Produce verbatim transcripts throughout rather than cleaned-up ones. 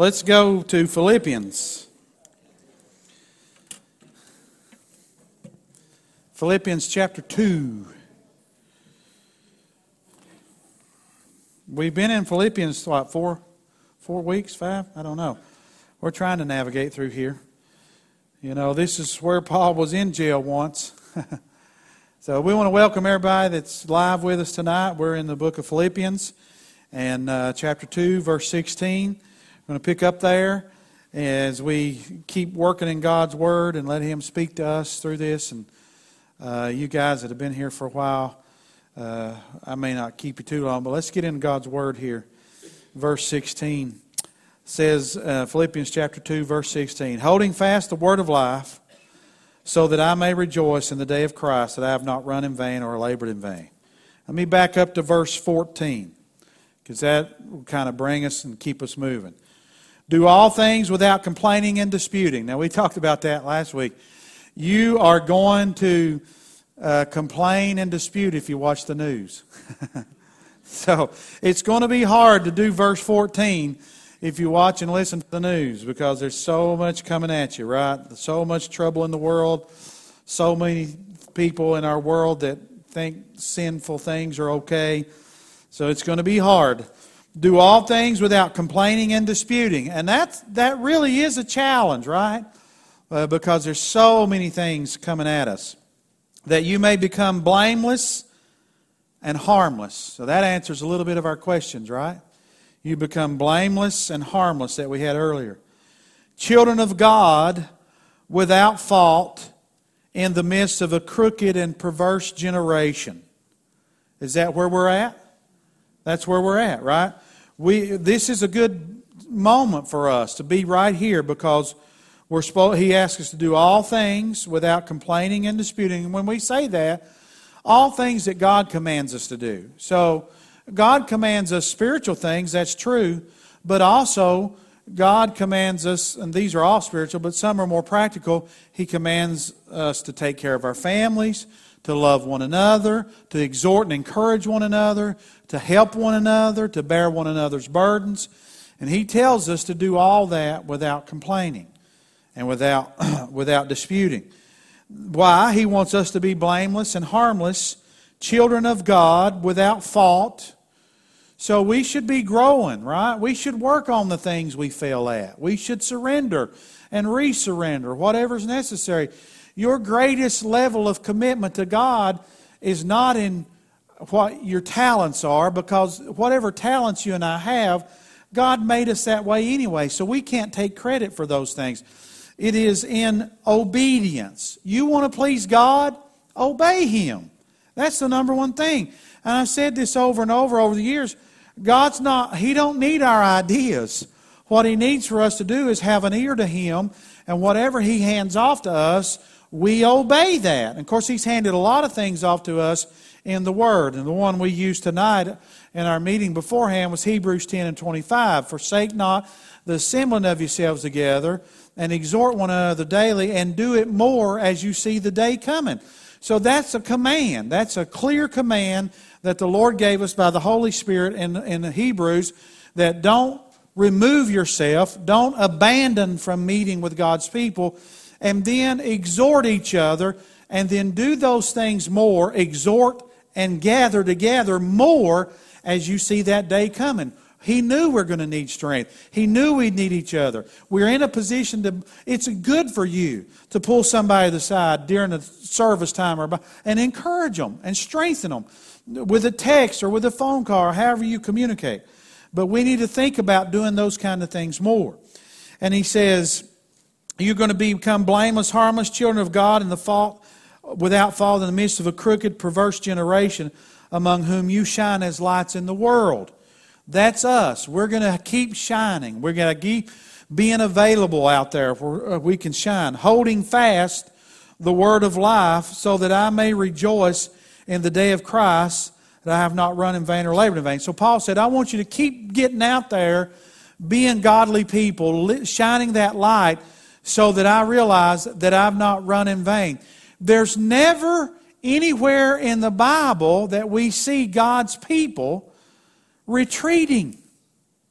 Let's go to Philippians. Philippians chapter two. We've been in Philippians, what, four, four weeks, five? I don't know. We're trying to navigate through here. You know, this is where Paul was in jail once. So we want to welcome everybody that's live with us tonight. We're in the book of Philippians and uh, chapter two, verse sixteen. We're going to pick up there as we keep working in God's Word and let Him speak to us through this. And uh, you guys that have been here for a while, uh, I may not keep you too long, but let's get into God's Word here. Verse sixteen says, uh, Philippians chapter two, verse sixteen, holding fast the word of life, so that I may rejoice in the day of Christ, that I have not run in vain or labored in vain. Let me back up to verse fourteen, because that will kind of bring us and keep us moving. Do all things without complaining and disputing. Now, we talked about that last week. You are going to uh, complain and dispute if you watch the news. So, it's going to be hard to do verse fourteen if you watch and listen to the news, because there's so much coming at you, right? So much trouble in the world. So many people in our world that think sinful things are okay. So, it's going to be hard. Do all things without complaining and disputing. And that, that really is a challenge, right? Uh, because there's so many things coming at us. That you may become blameless and harmless. So that answers a little bit of our questions, right? You become blameless and harmless that we had earlier. Children of God without fault in the midst of a crooked and perverse generation. Is that where we're at? That's where we're at, right? We this is a good moment for us to be right here, because we're supposed, He asks us to do all things without complaining and disputing. And when we say that, all things that God commands us to do. So God commands us spiritual things, that's true, but also God commands us, and these are all spiritual, but some are more practical. He commands us to take care of our families, to love one another, to exhort and encourage one another, to help one another, to bear one another's burdens. And He tells us to do all that without complaining and without, without disputing. Why? He wants us to be blameless and harmless, children of God without fault. So we should be growing, right? We should work on the things we fail at. We should surrender and re-surrender, whatever's necessary. Your greatest level of commitment to God is not in what your talents are, because whatever talents you and I have, God made us that way anyway, so we can't take credit for those things. It is in obedience. You want to please God? Obey Him. That's the number one thing. And I've said this over and over over the years. God's not, He don't need our ideas. What He needs for us to do is have an ear to Him, and whatever He hands off to us, we obey that. And of course, He's handed a lot of things off to us in the Word. And the one we used tonight in our meeting beforehand was Hebrews ten and twenty-five. Forsake not the assembling of yourselves together, and exhort one another daily, and do it more as you see the day coming. So that's a command. That's a clear command that the Lord gave us by the Holy Spirit in, in the Hebrews, that don't remove yourself, don't abandon from meeting with God's people, and then exhort each other, and then do those things more, exhort and gather together more as you see that day coming. He knew we're going to need strength. He knew we'd need each other. We're in a position to, it's good for you to pull somebody to the side during the service time or and encourage them and strengthen them with a text or with a phone call or however you communicate. But we need to think about doing those kind of things more. And he says, you're going to become blameless, harmless children of God in the fault, without fault in the midst of a crooked, perverse generation, among whom you shine as lights in the world. That's us. We're going to keep shining. We're going to keep being available out there where we can shine, holding fast the word of life, so that I may rejoice in the day of Christ, that I have not run in vain or labored in vain. So Paul said, I want you to keep getting out there, being godly people, shining that light, so that I realize that I've not run in vain. There's never anywhere in the Bible that we see God's people retreating.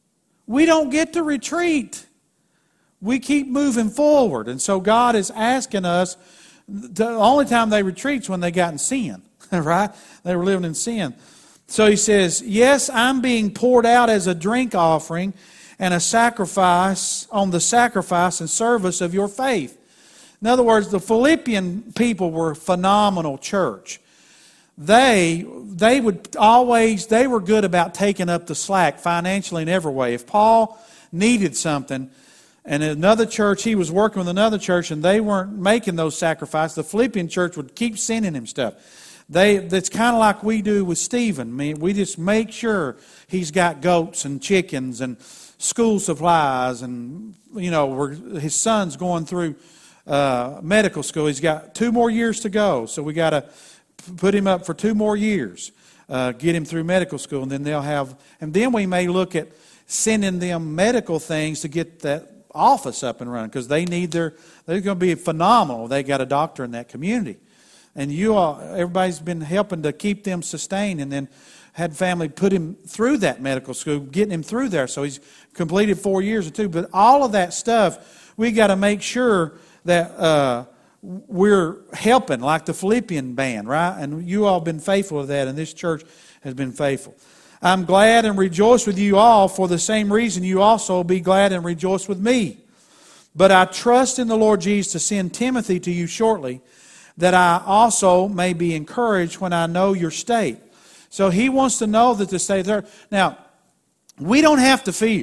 we don't get to retreat. We keep moving forward. And so God is asking us, the only time they retreat is when they got in sin, right? They were living in sin. So he says, yes, I'm being poured out as a drink offering and a sacrifice on the sacrifice and service of your faith. In other words, the Philippian people were a phenomenal church. They they would always, they were good about taking up the slack financially in every way. If Paul needed something, and in another church, he was working with another church, and they weren't making those sacrifices, the Philippian church would keep sending him stuff. They, that's kind of like we do with Stephen. I mean, we just make sure he's got goats and chickens and school supplies, and you know, we're, his son's going through uh, medical school. He's got two more years to go, so we got to put him up for two more years, uh, get him through medical school, and then they'll have, and then we may look at sending them medical things to get that office up and running, because they need their, they're going to be phenomenal. They got a doctor in that community. And you all, everybody's been helping to keep them sustained, and then had family put him through that medical school, getting him through there. So he's completed four years or two. But all of that stuff, we got to make sure that uh, we're helping, like the Philippian band, right? And you all have been faithful to that, and this church has been faithful. I'm glad and rejoice with you all for the same reason you also be glad and rejoice with me. But I trust in the Lord Jesus to send Timothy to you shortly, that I also may be encouraged when I know your state. So he wants to know that the state there. Now, we don't have to fear.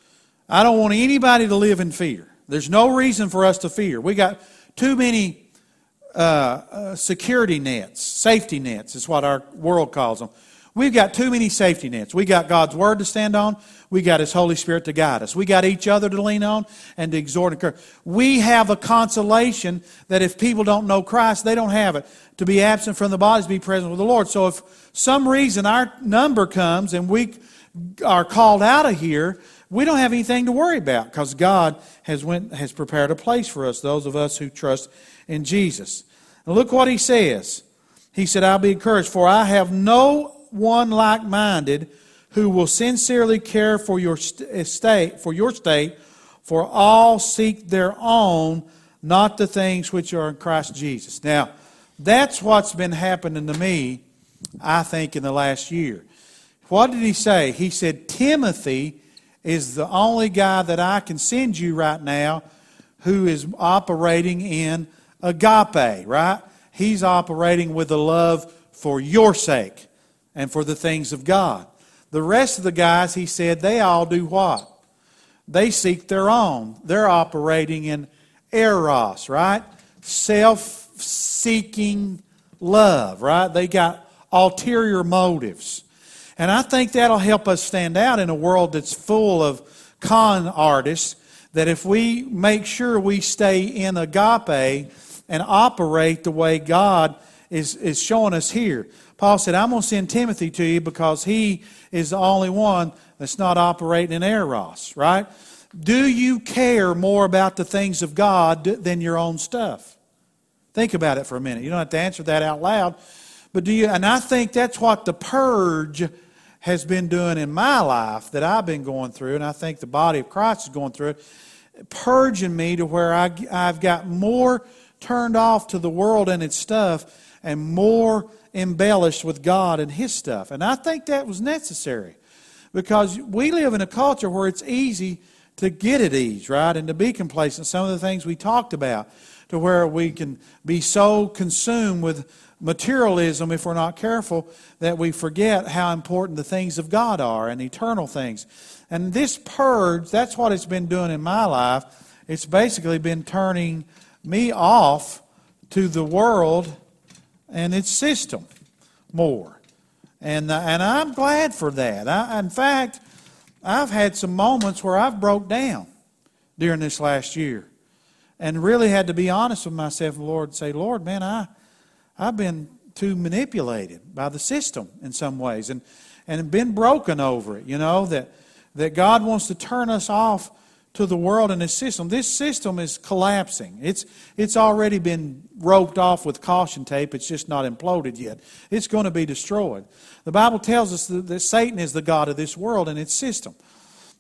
I don't want anybody to live in fear. There's no reason for us to fear. We got too many uh, uh, security nets, safety nets is what our world calls them. We've got too many safety nets. We got God's Word to stand on. We got His Holy Spirit to guide us. We got each other to lean on and to exhort and encourage. We have a consolation that if people don't know Christ, they don't have it. To be absent from the body is to be present with the Lord. So if some reason our number comes and we are called out of here, we don't have anything to worry about, because God has went has prepared a place for us, those of us who trust in Jesus. And look what He says. He said, I'll be encouraged, for I have no one like-minded who will sincerely care for your estate, for your state, for all seek their own, not the things which are in Christ Jesus. Now, that's what's been happening to me, I think, in the last year. What did he say? He said, Timothy is the only guy that I can send you right now who is operating in agape, right? He's operating with a love for your sake and for the things of God. The rest of the guys, he said, they all do what? They seek their own. They're operating in eros, right? Self-seeking love, right? They got ulterior motives. And I think that'll help us stand out in a world that's full of con artists, that if we make sure we stay in agape and operate the way God is, is showing us here. Paul said, I'm going to send Timothy to you because he is the only one that's not operating in eros, right? Do you care more about the things of God than your own stuff? Think about it for a minute. You don't have to answer that out loud. But do you? And I think that's what the purge has been doing in my life that I've been going through, and I think the body of Christ is going through it, purging me to where I, I've got more turned off to the world and its stuff and more embellished with God and His stuff. And I think that was necessary, because we live in a culture where it's easy to get at ease, right, and to be complacent. Some of the things we talked about, to where we can be so consumed with materialism, if we're not careful, that we forget how important the things of God are and eternal things. And this purge, that's what it's been doing in my life. It's basically been turning me off to the world and its system more. And, uh, and I'm glad for that. I, in fact, I've had some moments where I've broke down during this last year and really had to be honest with myself and the Lord and say, Lord, man, I, I've been too manipulated by the system in some ways and, and been broken over it, you know, that, that God wants to turn us off to the world and His system. This system is collapsing. It's, it's already been roped off with caution tape. It's just not imploded yet. It's going to be destroyed. The Bible tells us that, that Satan is the god of this world and its system.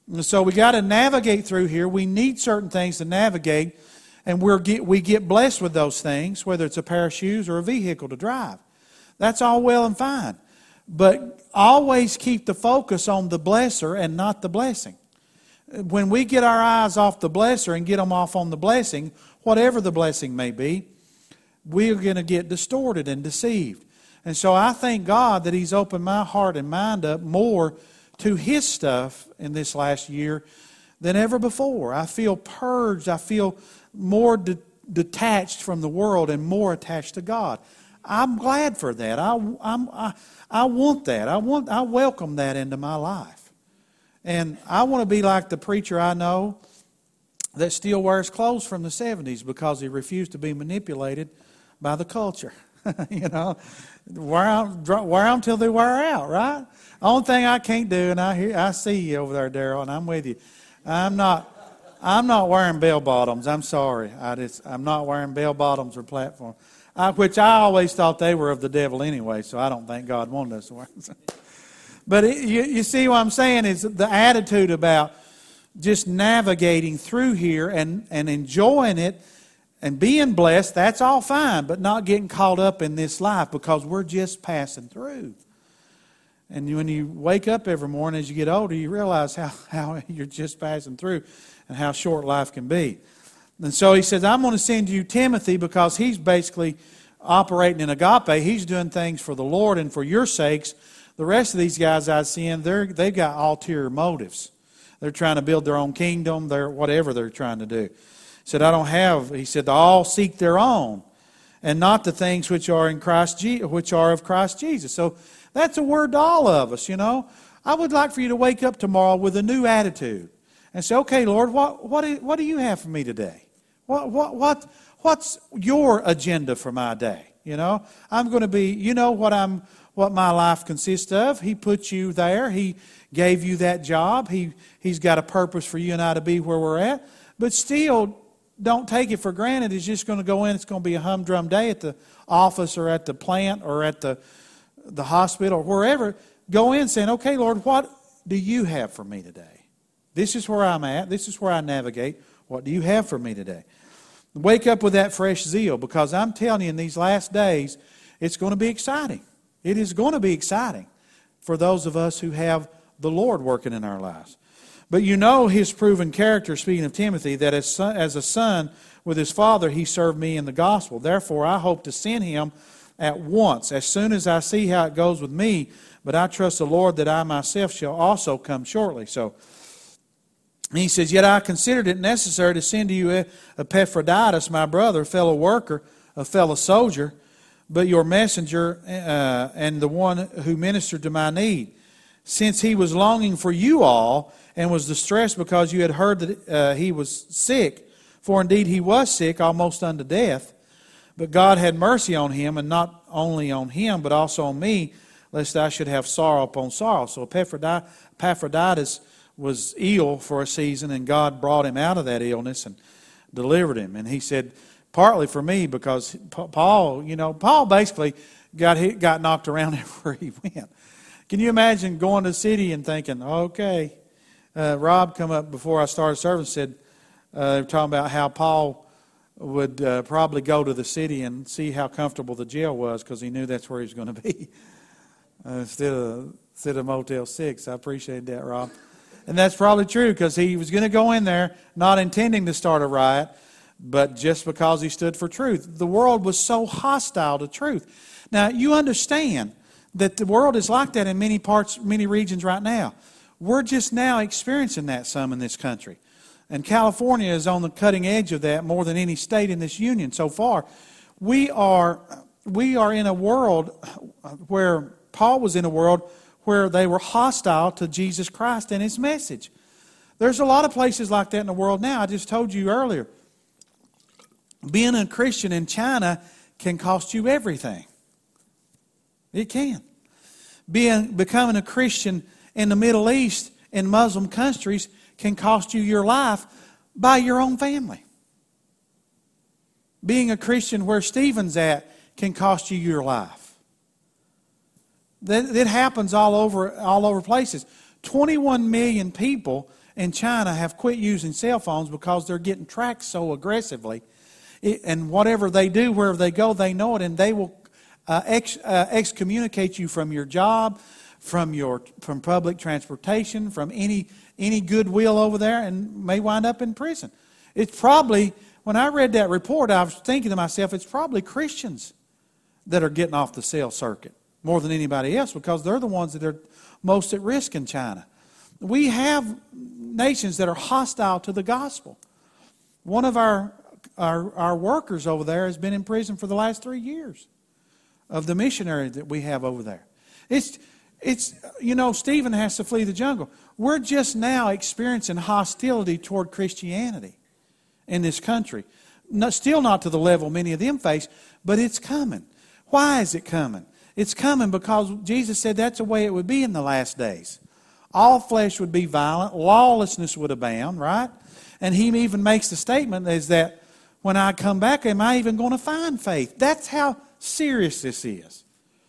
And so we got to navigate through here. We need certain things to navigate, and we're get, we get blessed with those things, whether it's a pair of shoes or a vehicle to drive. That's all well and fine. But always keep the focus on the blesser and not the blessing. When we get our eyes off the blesser and get them off on the blessing, whatever the blessing may be, we're going to get distorted and deceived. And so I thank God that He's opened my heart and mind up more to His stuff in this last year than ever before. I feel purged. I feel more de- detached from the world and more attached to God. I'm glad for that. I, I'm, I, I want that. I want. I welcome that into my life. And I want to be like the preacher I know that still wears clothes from the seventies because he refused to be manipulated by the culture. You know, wear them, wear them till they wear out, right? Only thing I can't do, and I hear, I see you over there, Daryl, and I'm with you. I'm not, I'm not wearing bell bottoms. I'm sorry. I just, I'm not wearing bell bottoms or platform, I, which I always thought they were of the devil anyway. So I don't think God wanted us to wear them. But it, you, you see what I'm saying is the attitude about just navigating through here and and enjoying it. And being blessed, that's all fine, but not getting caught up in this life because we're just passing through. And when you wake up every morning as you get older, you realize how, how you're just passing through and how short life can be. And so he says, I'm going to send you Timothy because he's basically operating in agape. He's doing things for the Lord and for your sakes. The rest of these guys I see in, they're, they've got ulterior motives. They're trying to build their own kingdom, they're, whatever they're trying to do. He said, I don't have, he said, all seek their own, and not the things which are in Christ, Je- which are of Christ Jesus. So that's a word to all of us, you know. I would like for you to wake up tomorrow with a new attitude and say, okay, Lord, what what do, what do you have for me today? What what what what's your agenda for my day? You know, I'm going to be, you know what I'm what my life consists of. He put you there. He gave you that job. He he's got a purpose for you and I to be where we're at. But still, don't take it for granted. It's just going to go in. It's going to be a humdrum day at the office or at the plant or at the the hospital or wherever. Go in saying, okay, Lord, what do you have for me today? This is where I'm at. This is where I navigate. What do you have for me today? Wake up with that fresh zeal, because I'm telling you, in these last days, it's going to be exciting. It is going to be exciting for those of us who have the Lord working in our lives. But you know his proven character, speaking of Timothy, that as, son, as a son with his father, he served me in the gospel. Therefore, I hope to send him at once, as soon as I see how it goes with me. But I trust the Lord that I myself shall also come shortly. So he says, yet I considered it necessary to send to you Epaphroditus, my brother, fellow worker, a fellow soldier, but your messenger uh, and the one who ministered to my need, since he was longing for you all and was distressed because you had heard that uh, he was sick. For indeed he was sick, almost unto death. But God had mercy on him, and not only on him, but also on me, lest I should have sorrow upon sorrow. So Epaphroditus was ill for a season, and God brought him out of that illness and delivered him. And he said, partly for me, because Paul, you know, Paul basically got hit, got knocked around everywhere he went. Can you imagine going to the city and thinking, okay, uh, Rob come up before I started service and said, uh, they were talking about how Paul would uh, probably go to the city and see how comfortable the jail was, because he knew that's where he was going to be uh, instead of instead of Motel six. I appreciate that, Rob. And that's probably true, because he was going to go in there not intending to start a riot, but just because he stood for truth. The world was so hostile to truth. Now, you understand that the world is like that in many parts, many regions right now. We're just now experiencing that some in this country. And California is on the cutting edge of that more than any state in this union so far. We are, we are in a world where Paul was in a world where they were hostile to Jesus Christ and His message. There's a lot of places like that in the world now. I just told you earlier. Being a Christian in China can cost you everything. It can. Being becoming a Christian in the Middle East, in Muslim countries, can cost you your life by your own family. Being a Christian where Stephen's at can cost you your life. That it happens all over all over places. twenty-one million people in China have quit using cell phones because they're getting tracked so aggressively. It, and whatever they do, wherever they go, they know it, and they will uh, ex, uh, excommunicate you from your job, from your from public transportation, from any any goodwill over there, and may wind up in prison. It's probably, when I read that report, I was thinking to myself, it's probably Christians that are getting off the cell circuit more than anybody else, because they're the ones that are most at risk in China. We have nations that are hostile to the gospel. One of our Our, our workers over there has been in prison for the last three years of the missionary that we have over there. It's, it's you know, Stephen has to flee the jungle. We're just now experiencing hostility toward Christianity in this country. No, still not to the level many of them face, but it's coming. Why is it coming? It's coming because Jesus said that's the way it would be in the last days. All flesh would be violent. Lawlessness would abound, right? And he even makes the statement is that when I come back, am I even going to find faith? That's how serious this is.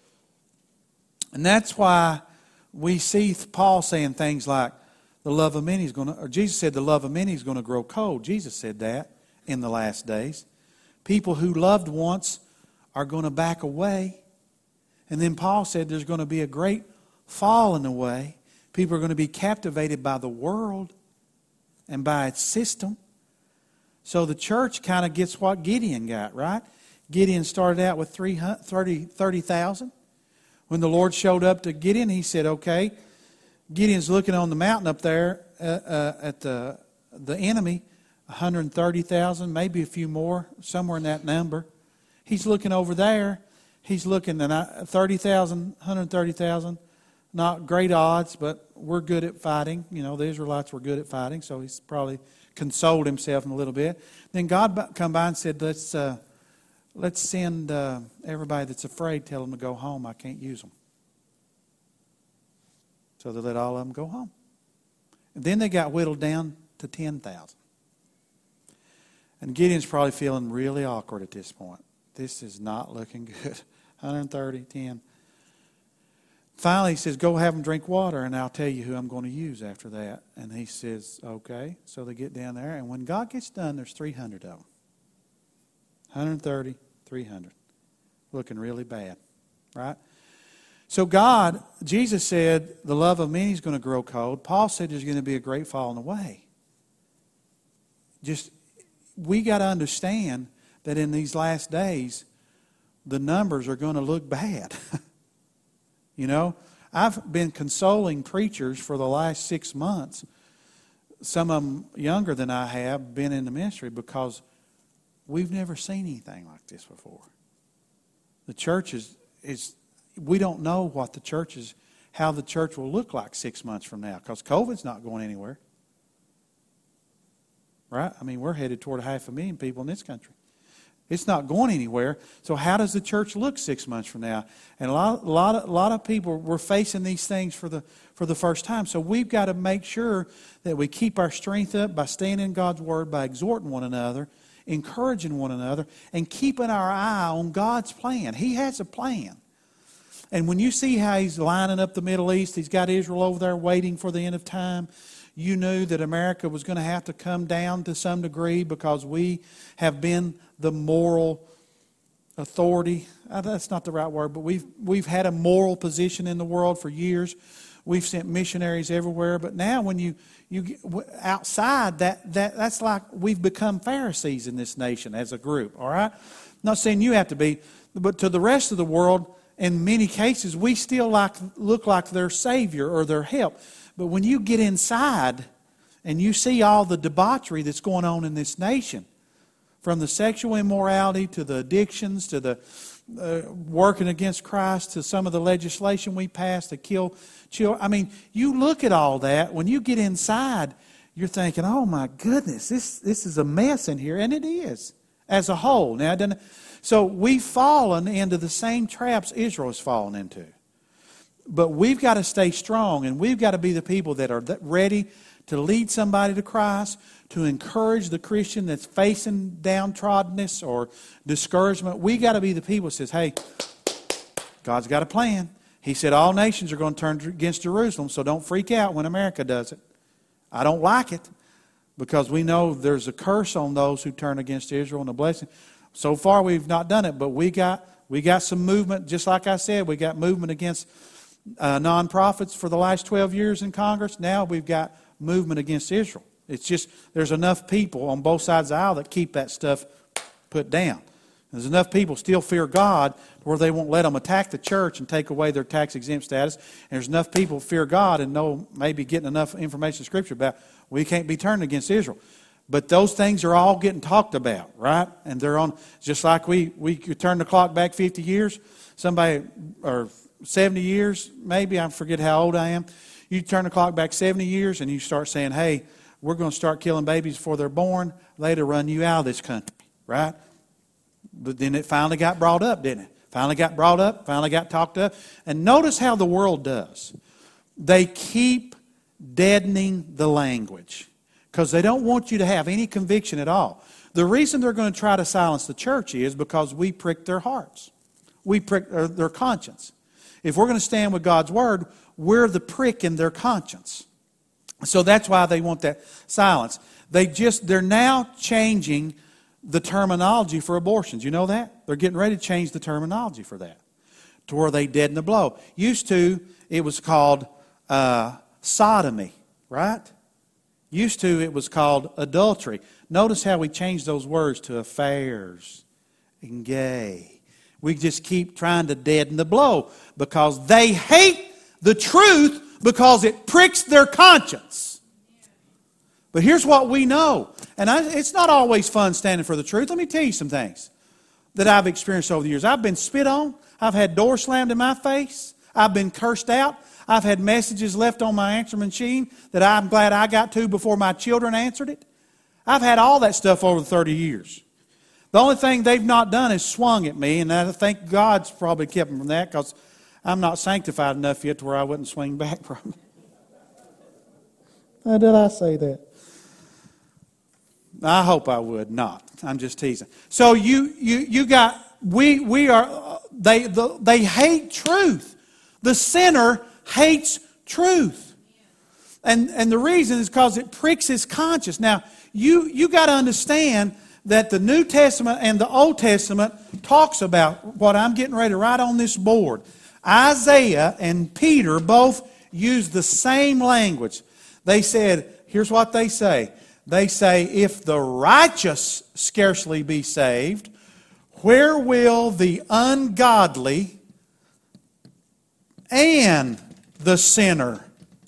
And that's why we see Paul saying things like, the love of many is going to, or Jesus said the love of many is going to grow cold. Jesus said that in the last days. People who loved once are going to back away. And then Paul said there's going to be a great falling away. People are going to be captivated by the world and by its system. So the church kind of gets what Gideon got, right? Gideon started out with thirty thousand. When the Lord showed up to Gideon, he said, okay, Gideon's looking on the mountain up there uh, uh, at the, the enemy, one hundred thirty thousand, maybe a few more, somewhere in that number. He's looking over there. He's looking at thirty thousand, one hundred thirty thousand. Not great odds, but we're good at fighting. You know, the Israelites were good at fighting, so he's probably consoled himself in a little bit. Then God come by and said, let's uh, let's send uh, everybody that's afraid, tell them to go home. I can't use them. So they let all of them go home. And then they got whittled down to ten thousand. And Gideon's probably feeling really awkward at this point. This is not looking good. one hundred thirty, ten. Finally, he says, go have them drink water, and I'll tell you who I'm going to use after that. And he says, okay. So they get down there, and when God gets done, there's three hundred of them. one hundred thirty, three hundred. Looking really bad, right? So God, Jesus said, the love of many is going to grow cold. Paul said there's going to be a great falling away. Just, we got to understand that in these last days, the numbers are going to look bad. You know, I've been consoling preachers for the last six months. Some of them younger than I have been in the ministry because we've never seen anything like this before. The church is, is we don't know what the church is, how the church will look like six months from now because COVID's not going anywhere. Right? I mean, we're headed toward half a million people in this country. It's not going anywhere. So how does the church look six months from now? And a lot, a lot, of, a lot of people were facing these things for the for the first time. So we've got to make sure that we keep our strength up by staying in God's Word, by exhorting one another, encouraging one another, and keeping our eye on God's plan. He has a plan. And when you see how He's lining up the Middle East, He's got Israel over there waiting for the end of time. You knew that America was going to have to come down to some degree because we have been the moral authority. That's not the right word, but we've we've had a moral position in the world for years. We've sent missionaries everywhere, but now when you you get outside that that that's like we've become Pharisees in this nation as a group. All right, not saying you have to be, but to the rest of the world, in many cases, we still like look like their savior or their help. But when you get inside and you see all the debauchery that's going on in this nation, from the sexual immorality to the addictions to the uh, working against Christ to some of the legislation we passed to kill children. I mean, you look at all that. When you get inside, you're thinking, oh my goodness, this, this is a mess in here. And it is, as a whole. Now, it doesn't, so we've fallen into the same traps Israel has fallen into. But we've got to stay strong, and we've got to be the people that are ready to lead somebody to Christ, to encourage the Christian that's facing downtroddenness or discouragement. We've got to be the people that says, hey, God's got a plan. He said all nations are going to turn against Jerusalem, so don't freak out when America does it. I don't like it because we know there's a curse on those who turn against Israel and a blessing. So far we've not done it, but we got we got some movement. Just like I said, we got movement against uh, nonprofits for the last twelve years in Congress. Now we've got movement against Israel. It's just there's enough people on both sides of the aisle that keep that stuff put down. There's enough people still fear God where they won't let them attack the church and take away their tax-exempt status. And there's enough people fear God and know maybe getting enough information in Scripture about we can't be turned against Israel. But those things are all getting talked about, right? And they're on, just like we, we could turn the clock back fifty years, somebody, or seventy years, maybe, I forget how old I am. You turn the clock back seventy years and you start saying, hey, we're going to start killing babies before they're born. Later run you out of this country, right? But then it finally got brought up, didn't it? Finally got brought up, finally got talked up. And notice how the world does. They keep deadening the language because they don't want you to have any conviction at all. The reason they're going to try to silence the church is because we prick their hearts. We prick their conscience. If we're going to stand with God's Word, we're the prick in their conscience. So that's why they want that silence. They just, they're now changing the terminology for abortions. You know that? They're getting ready to change the terminology for that to where they deaden the blow. Used to, it was called uh, sodomy, right? Used to, it was called adultery. Notice how we changed those words to affairs and gay. We just keep trying to deaden the blow because they hate the truth because it pricks their conscience. But here's what we know. And I, it's not always fun standing for the truth. Let me tell you some things that I've experienced over the years. I've been spit on. I've had doors slammed in my face. I've been cursed out. I've had messages left on my answer machine that I'm glad I got to before my children answered it. I've had all that stuff over thirty years. The only thing they've not done is swung at me, and I think God's probably kept them from that because I'm not sanctified enough yet to where I wouldn't swing back from it. How did I say that? I hope I would not. I'm just teasing. So you you you got we we are they the, they hate truth. The sinner hates truth, and and the reason is because it pricks his conscience. Now you you got to understand that the New Testament and the Old Testament talks about what I'm getting ready to write on this board. Isaiah and Peter both used the same language. They said, here's what they say. They say, if the righteous scarcely be saved, where will the ungodly and the sinner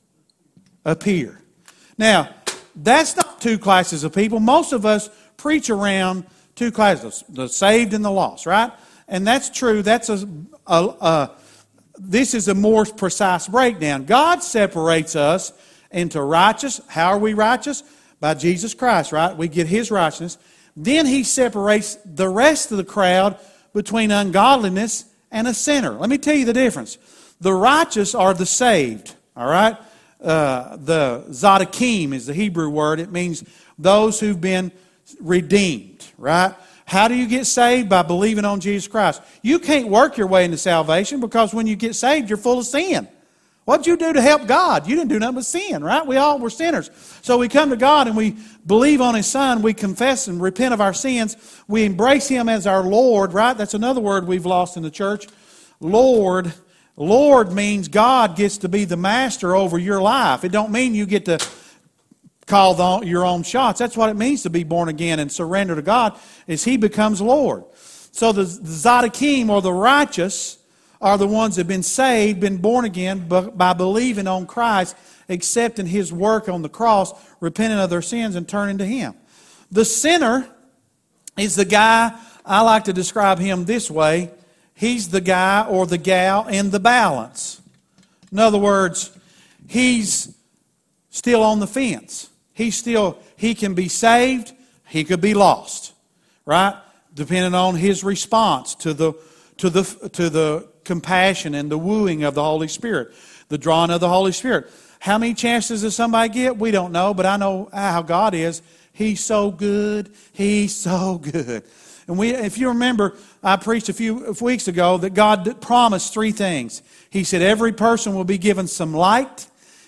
appear? Now, that's not two classes of people. Most of us preach around two classes, the saved and the lost, right? And that's true. That's a, a, a this is a more precise breakdown. God separates us into righteous. How are we righteous? By Jesus Christ, right? We get His righteousness. Then He separates the rest of the crowd between ungodliness and a sinner. Let me tell you the difference. The righteous are the saved, all right? Uh, the Zadakim is the Hebrew word. It means those who've been redeemed, right? How do you get saved? By believing on Jesus Christ. You can't work your way into salvation because when you get saved, you're full of sin. What did you do to help God? You didn't do nothing but sin, right? We all were sinners. So we come to God and we believe on His Son. We confess and repent of our sins. We embrace Him as our Lord, right? That's another word we've lost in the church. Lord. Lord means God gets to be the master over your life. It don't mean you get to call the, your own shots. That's what it means to be born again and surrender to God, is He becomes Lord. So the, the Zadakim, or the righteous, are the ones that have been saved, been born again by believing on Christ, accepting His work on the cross, repenting of their sins, and turning to Him. The sinner is the guy, I like to describe him this way, he's the guy or the gal in the balance. In other words, he's still on the fence. He's still, he can be saved, he could be lost, right? Depending on his response to the to the to the compassion and the wooing of the Holy Spirit, the drawing of the Holy Spirit. How many chances does somebody get? We don't know, but I know how God is. He's so good. He's so good. And we, if you remember, I preached a few weeks ago that God promised three things. He said every person will be given some light,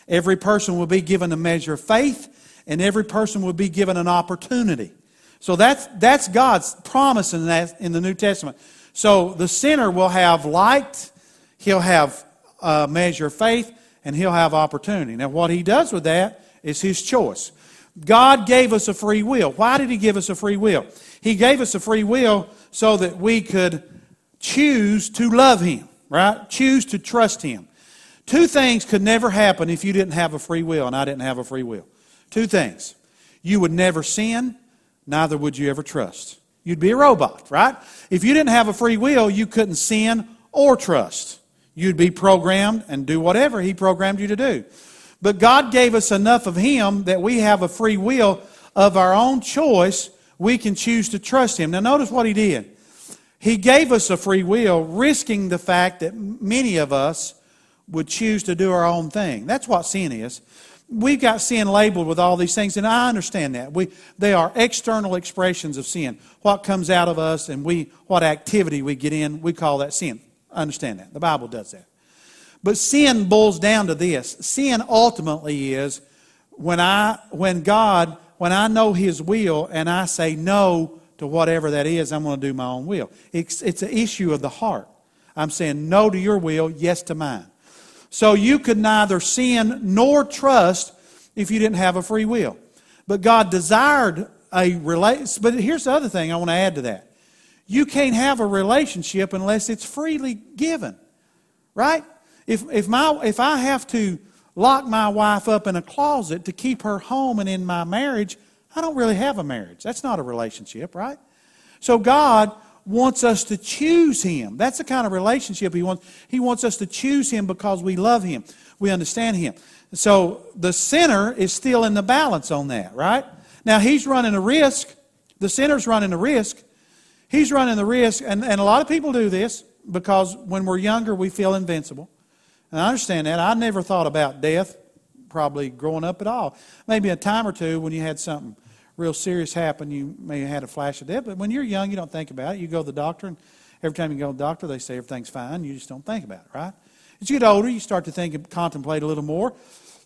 Every person will be given a measure of faith, and every person will be given an opportunity. So that's that's God's promise in that in the New Testament. So the sinner will have light, he'll have a measure of faith, and he'll have opportunity. Now what he does with that is his choice. God gave us a free will. Why did he give us a free will? He gave us a free will so that we could choose to love him, right? Choose to trust him. Two things could never happen if you didn't have a free will and I didn't have a free will. Two things. You would never sin, neither would you ever trust. You'd be a robot, right? If you didn't have a free will, you couldn't sin or trust. You'd be programmed and do whatever he programmed you to do. But God gave us enough of him that we have a free will of our own choice. We can choose to trust him. Now notice what he did. He gave us a free will, risking the fact that many of us would choose to do our own thing. That's what sin is. We've got sin labeled with all these things, and I understand that. We, they are external expressions of sin. What comes out of us and we, what activity we get in, we call that sin. I understand that. The Bible does that. But sin boils down to this. Sin ultimately is when I, when God, when I know his will and I say no to whatever that is, I'm going to do my own will. It's, it's an issue of the heart. I'm saying no to your will, yes to mine. So you could neither sin nor trust if you didn't have a free will. But God desired a relationship. But here's the other thing I want to add to that. You can't have a relationship unless it's freely given. Right? If, if, my, if I have to lock my wife up in a closet to keep her home and in my marriage, I don't really have a marriage. That's not a relationship, right? So God wants us to choose him. That's the kind of relationship he wants. He wants us to choose him because we love him. We understand him. So the sinner is still in the balance on that, right? Now he's running a risk. The sinner's running a risk. He's running the risk, and, and a lot of people do this because when we're younger we feel invincible. And I understand that. I never thought about death probably growing up at all. Maybe a time or two when you had something real serious happen, you may have had a flash of death. But when you're young, you don't think about it. You go to the doctor, and every time you go to the doctor, they say everything's fine. You just don't think about it, right? As you get older, you start to think and contemplate a little more.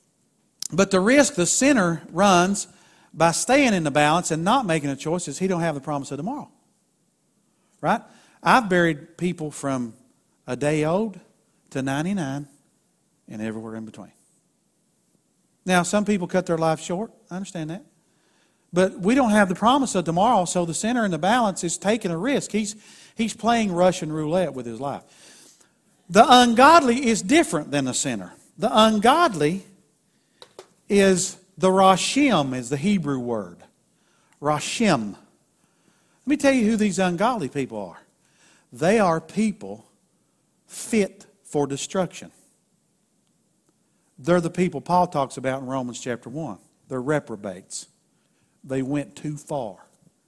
But the risk the sinner runs by staying in the balance and not making a choice is he don't have the promise of tomorrow. Right? I've buried people from a day old to ninety-nine and everywhere in between. Now, some people cut their life short. I understand that. But we don't have the promise of tomorrow, so the sinner in the balance is taking a risk. He's, he's playing Russian roulette with his life. The ungodly is different than the sinner. The ungodly is the Rashim, is the Hebrew word. Rashim. Let me tell you who these ungodly people are. They are people fit for destruction. They're the people Paul talks about in Romans chapter one. They're reprobates. They went too far.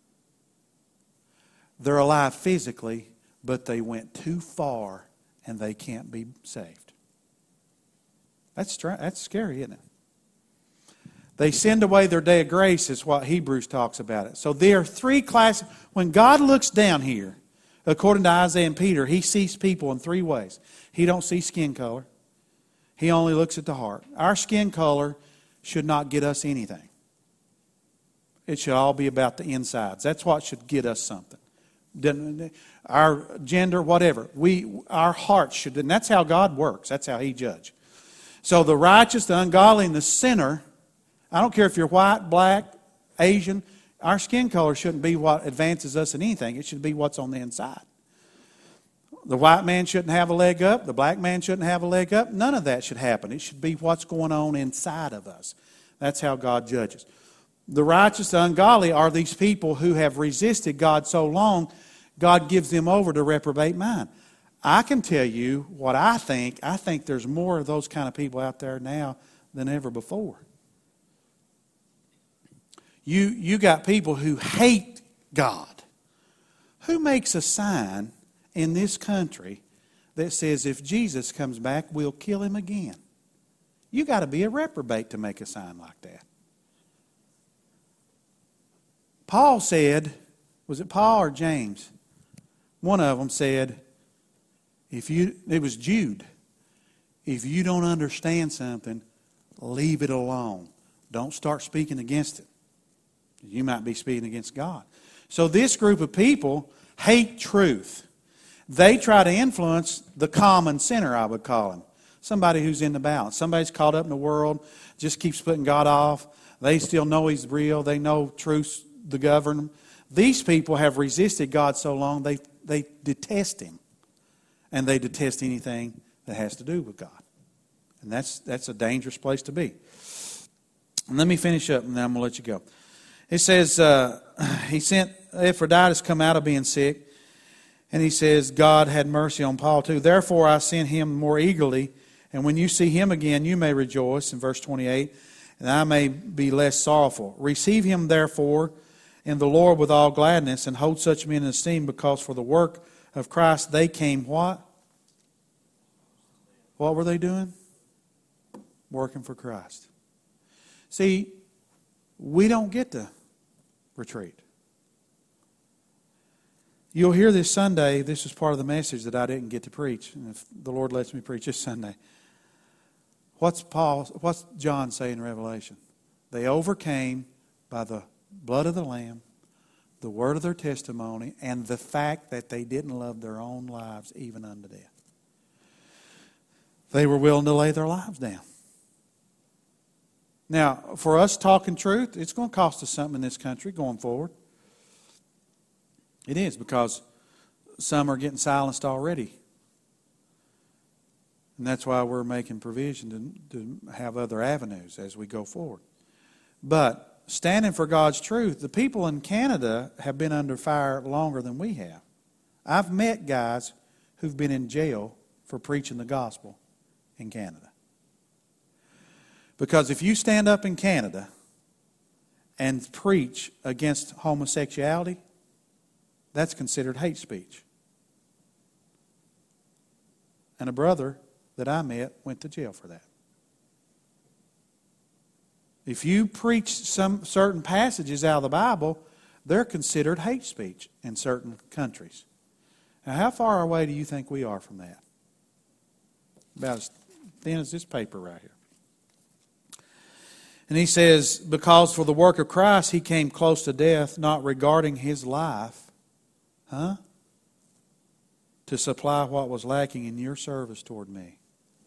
They're alive physically, but they went too far and they can't be saved. That's, that's scary, isn't it? They sinned away their day of grace is what Hebrews talks about it. So there are three classes. When God looks down here, according to Isaiah and Peter, he sees people in three ways. He don't see skin color. He only looks at the heart. Our skin color should not get us anything. It should all be about the insides. That's what should get us something. Our gender, whatever. We, our hearts should, and that's how God works. That's how he judges. So the righteous, the ungodly, and the sinner, I don't care if you're white, black, Asian, our skin color shouldn't be what advances us in anything. It should be what's on the inside. The white man shouldn't have a leg up. The black man shouldn't have a leg up. None of that should happen. It should be what's going on inside of us. That's how God judges. The righteous, the ungodly are these people who have resisted God so long, God gives them over to reprobate mind. I can tell you what I think. I think there's more of those kind of people out there now than ever before. You, you got people who hate God. Who makes a sign in this country that says if Jesus comes back, we'll kill him again? You got to be a reprobate to make a sign like that. Paul said, was it Paul or James? One of them said, if you, it was Jude, if you don't understand something, leave it alone. Don't start speaking against it. You might be speaking against God. So this group of people hate truth. They try to influence the common sinner, I would call him. Somebody who's in the balance. Somebody's caught up in the world, just keeps putting God off. They still know He's real. They know truth's the govern. These people have resisted God so long, they, they detest Him. And they detest anything that has to do with God. And that's that's a dangerous place to be. And let me finish up, and then I'm going to let you go. It says, uh, he sent Epaphroditus come out of being sick. And he says, God had mercy on Paul too. Therefore I sent him more eagerly. And when you see him again, you may rejoice. In verse twenty-eight, and I may be less sorrowful. Receive him therefore in the Lord with all gladness, and hold such men in esteem, because for the work of Christ they came what? What were they doing? Working for Christ. See, we don't get to retreat. You'll hear this Sunday, this is part of the message that I didn't get to preach. And if the Lord lets me preach this Sunday. What's Paul, what's John say in Revelation? They overcame by the blood of the Lamb, the word of their testimony, and the fact that they didn't love their own lives even unto death. They were willing to lay their lives down. Now, for us talking truth, it's going to cost us something in this country going forward. It is, because some are getting silenced already. And that's why we're making provision to, to have other avenues as we go forward. But standing for God's truth, the people in Canada have been under fire longer than we have. I've met guys who've been in jail for preaching the gospel in Canada. Because if you stand up in Canada and preach against homosexuality, that's considered hate speech. And a brother that I met went to jail for that. If you preach some certain passages out of the Bible, they're considered hate speech in certain countries. Now, how far away do you think we are from that? About as thin as this paper right here. And he says, because for the work of Christ he came close to death, not regarding his life, huh? To supply what was lacking in your service toward me.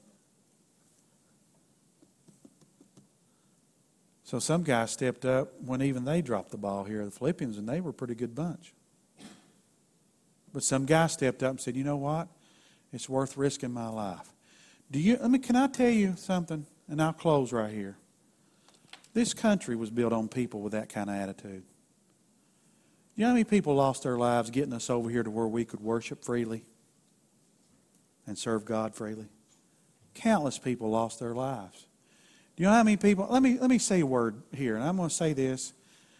So some guys stepped up when even they dropped the ball here, the Philippians, and they were a pretty good bunch. But some guy stepped up and said, you know what? It's worth risking my life. Do you? I mean, can I tell you something? And I'll close right here. This country was built on people with that kind of attitude. You know how many people lost their lives getting us over here to where we could worship freely and serve God freely? Countless people lost their lives. Do you know how many people? Let me let me say a word here, and I'm going to say this.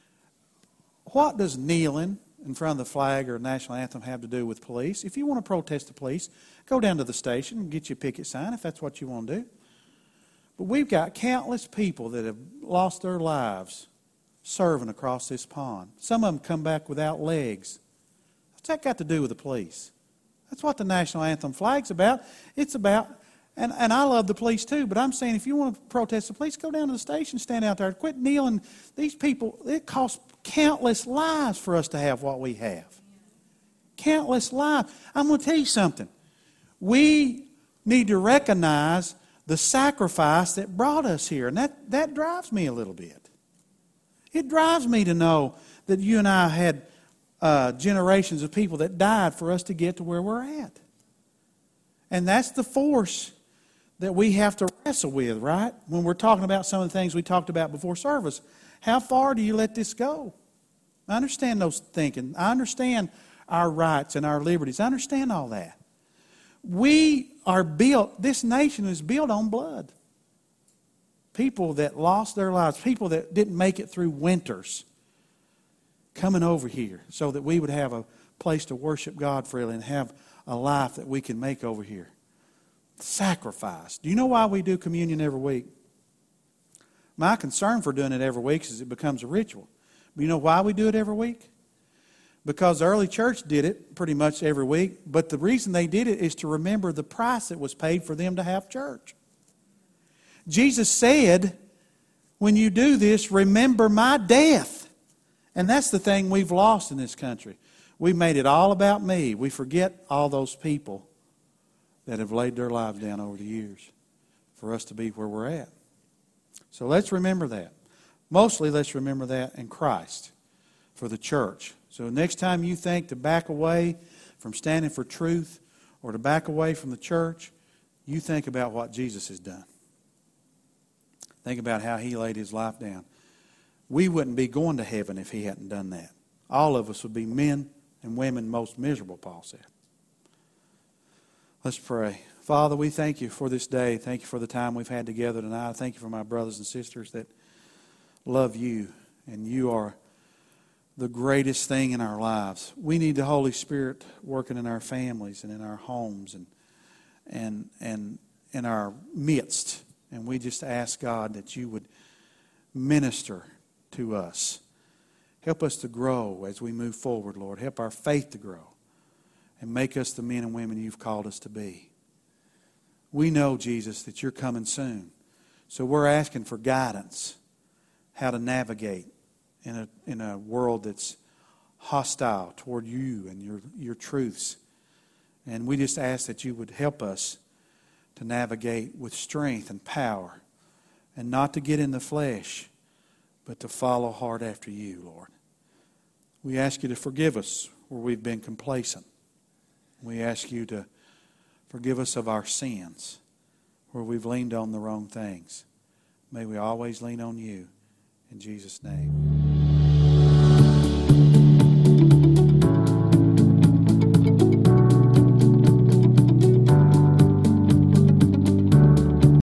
What does kneeling in front of the flag or national anthem have to do with police? If you want to protest the police, go down to the station and get you a picket sign if that's what you want to do. But we've got countless people that have lost their lives serving across this pond. Some of them come back without legs. What's that got to do with the police? That's what the national anthem flag's about. It's about, and, and I love the police too, but I'm saying if you want to protest the police, go down to the station, stand out there. Quit kneeling. These people, it costs countless lives for us to have what we have. Countless lives. I'm going to tell you something. We need to recognize the sacrifice that brought us here. And that, that drives me a little bit. It drives me to know that you and I had uh, generations of people that died for us to get to where we're at. And that's the force that we have to wrestle with, right? When we're talking about some of the things we talked about before service. How far do you let this go? I understand those thinking. I understand our rights and our liberties. I understand all that. We are built, this nation is built on blood. People that lost their lives, people that didn't make it through winters, coming over here so that we would have a place to worship God freely and have a life that we can make over here. Sacrifice. Do you know why we do communion every week? My concern for doing it every week is it becomes a ritual. But you know why we do it every week? Because the early church did it pretty much every week. But the reason they did it is to remember the price that was paid for them to have church. Jesus said, when you do this, remember my death. And that's the thing we've lost in this country. We've made it all about me. We forget all those people that have laid their lives down over the years for us to be where we're at. So let's remember that. Mostly let's remember that in Christ for the church. So next time you think to back away from standing for truth or to back away from the church, you think about what Jesus has done. Think about how He laid His life down. We wouldn't be going to heaven if He hadn't done that. All of us would be men and women most miserable, Paul said. Let's pray. Father, we thank You for this day. Thank You for the time we've had together tonight. I thank You for my brothers and sisters that love You, and You are the greatest thing in our lives. We need the Holy Spirit working in our families and in our homes and and and in our midst. And we just ask, God, that You would minister to us. Help us to grow as we move forward, Lord. Help our faith to grow and make us the men and women You've called us to be. We know, Jesus, that You're coming soon. So we're asking for guidance, how to navigate in a in a world that's hostile toward You and your, your truths. And we just ask that You would help us to navigate with strength and power and not to get in the flesh, but to follow hard after You, Lord. We ask You to forgive us where we've been complacent. We ask You to forgive us of our sins where we've leaned on the wrong things. May we always lean on You. In Jesus' name.